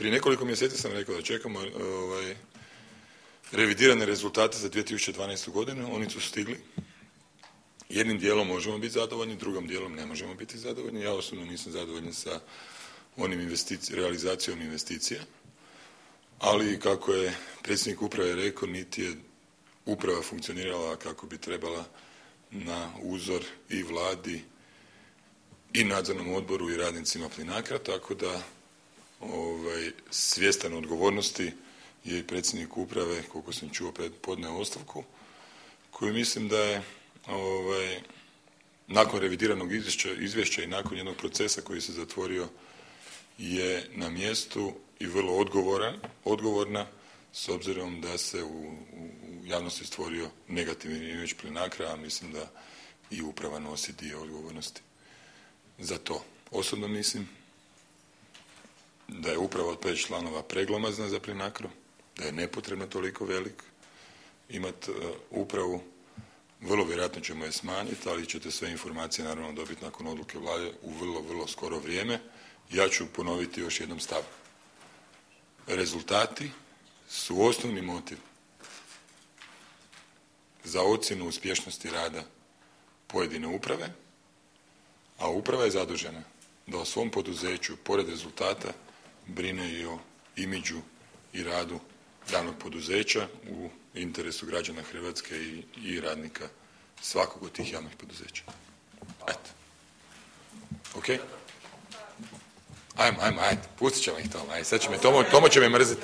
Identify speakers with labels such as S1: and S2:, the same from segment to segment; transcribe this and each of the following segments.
S1: Prije nekoliko mjeseci sam rekao da čekamo revidirane rezultate za 2012. godinu. Oni su stigli. Jednim dijelom možemo biti zadovoljni, drugom dijelom ne možemo biti zadovoljni. Ja osobno nisam zadovoljan sa onim realizacijom investicija, ali kako je predsjednik uprave rekao, niti je uprava funkcionirala kako bi trebala na uzor i vladi i nadzornom odboru i radnicima Plinacra, tako da svjestan odgovornosti je i predsjednik uprave, koliko sam čuo, podneo ostavku, koju mislim da je nakon revidiranog izvješća i nakon jednog procesa koji se zatvorio je na mjestu i vrlo odgovorna, s obzirom da se u javnosti stvorio negativni imidž Plinacra, a mislim da i uprava nosi dio odgovornosti za to. Osobno mislim da je uprava od 5 članova preglomazna za Plinacro, da je nepotrebno toliko velik imati upravu. Vrlo vjerojatno ćemo je smanjiti, ali ćete sve informacije naravno dobiti nakon odluke vlade u vrlo, vrlo skoro vrijeme. Ja ću ponoviti još jednom stav. Rezultati su osnovni motiv za ocjenu uspješnosti rada pojedine uprave, a uprava je zadužena da o svom poduzeću, pored rezultata, brine i o imidžu i radu javnog poduzeća u interesu građana Hrvatske i radnika svakog od tih javnih poduzeća. Eto. Ok? Ajde, pustit ćemo ih tamo. Ajde, sad će me, Tomo će me mrziti.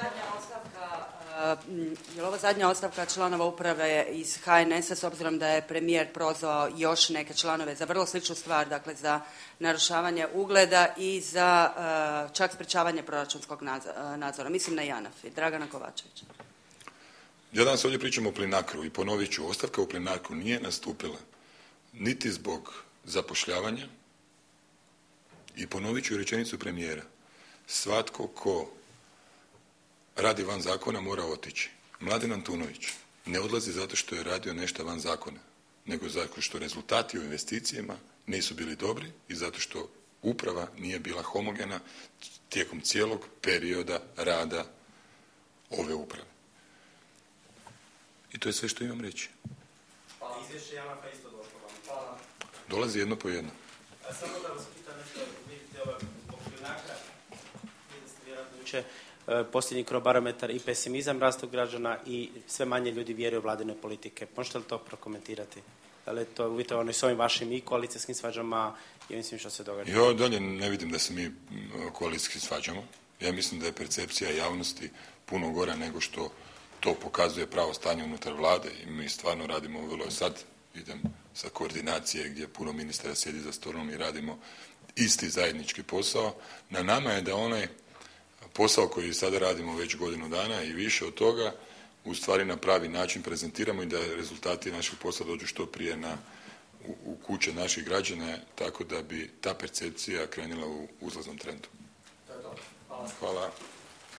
S2: Je li ova zadnja ostavka članova uprave iz HNS-a, s obzirom da je premijer prozvao još neke članove za vrlo sličnu stvar, dakle za narušavanje ugleda i za čak sprečavanje proračunskog nadzora? Mislim na JANAF i Dragana Kovačevića.
S1: Ja danas ovdje pričam o Plinacru i ponovit ću, ostavka u Plinacru nije nastupila niti zbog zapošljavanja i ponovit ću rečenicu premijera. Svatko ko radi van zakona mora otići. Mladen Antunović ne odlazi zato što je radio nešto van zakona, nego zato što rezultati u investicijama nisu bili dobri i zato što uprava nije bila homogena tijekom cijelog perioda rada ove uprave. I to je sve što imam reći.
S3: Hvala. Izvješće JANAF-a isto došlo vam. Hvala.
S1: Dolazi jedno po jedno.
S3: Samo da vas pitam nešto, vidite zbog Plinacra, vidite ste vjerojatno jučer posljednji Crobarometar i pesimizam rastu građana i sve manje ljudi vjeruju u vladine politike. Možete li to prokomentirati? Da li je to uvjetovano i s ovim vašim i koalicijskim svađama i ovim svim što se događa?
S1: Ja dalje ne vidim da se mi koalicijski svađamo. Ja mislim da je percepcija javnosti puno gora nego što to pokazuje pravo stanje unutar vlade i mi stvarno radimo vrlo sad, idem sa koordinacije gdje puno ministara sjedi za stolom i radimo isti zajednički posao. Na nama je da onaj posao koji sada radimo već godinu dana i više od toga u stvari na pravi način prezentiramo i da rezultati našeg posla dođu što prije u kuće naših građana, tako da bi ta percepcija krenula u uzlaznom trendu.
S3: To je to. Hvala.
S1: Hvala.